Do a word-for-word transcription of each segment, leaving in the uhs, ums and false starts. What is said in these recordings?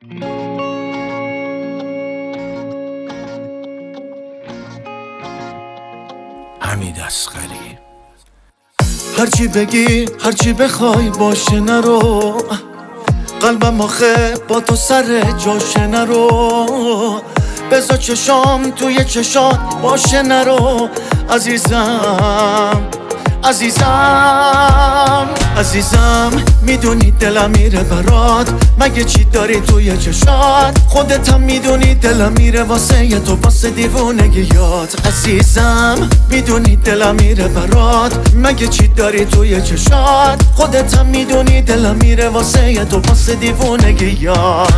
حمید اصغری. هرچی بگی هرچی بخوای باشه نرو، قلبم آخه با تو سر جاشه نرو، بذار چشام توی چشات باشه نرو. عزیزم عزیزم عزیزم میدونی دلم میره برات، مگه چی داری توی چشات؟ خودت هم میدونی دلم میره واسه تو، واسه دیوونگیات. عزیزم میدونی دلم میره برات، مگه چی داری توی چشات؟ خودت هم میدونی دلم میره واسه تو، واسه دیوونگیات.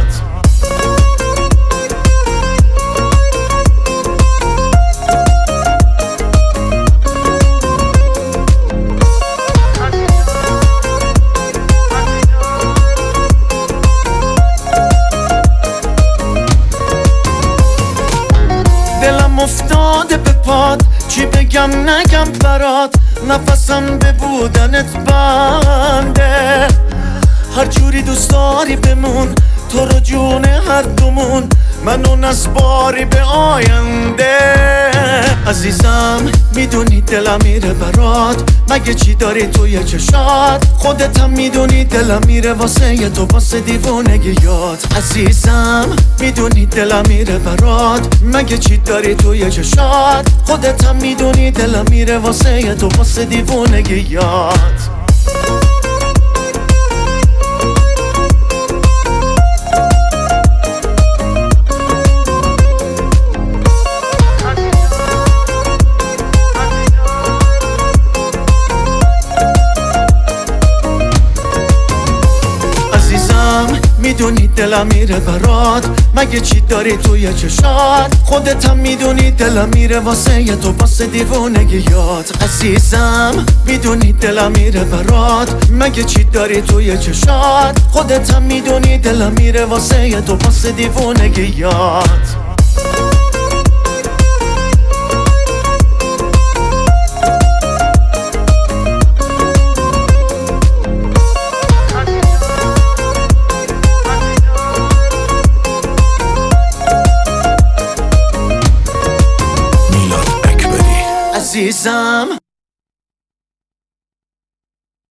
دلم افتاده به پات، چی بگم نگم برات، نفسم به بودنت بنده. هر جوری دوست داری بمون، تو رو جون هر دومون، منو نسپاری به آینده. عزیزم میدونی دلم میره برات، مگه چی داری توی چشات؟ خودت هم میدونی دلم میره واسه تو، واسه دیوونگیات. عزیزم میدونی دلم میره برات، مگه چی داری توی چشات؟ خودت هم میدونی دلم میره واسه تو، واسه دیوونگیات. میدونی دلم میره برات، مگه چی داری توی چشات؟ خودت هم میدونی دلم میره واسه تو، واسه دیوونگیات. عزیزم میدونی دلم میره برات، مگه چی داری توی چشات؟ خودت هم میدونی دلم میره واسه تو، واسه دیوونگیات. عزیزم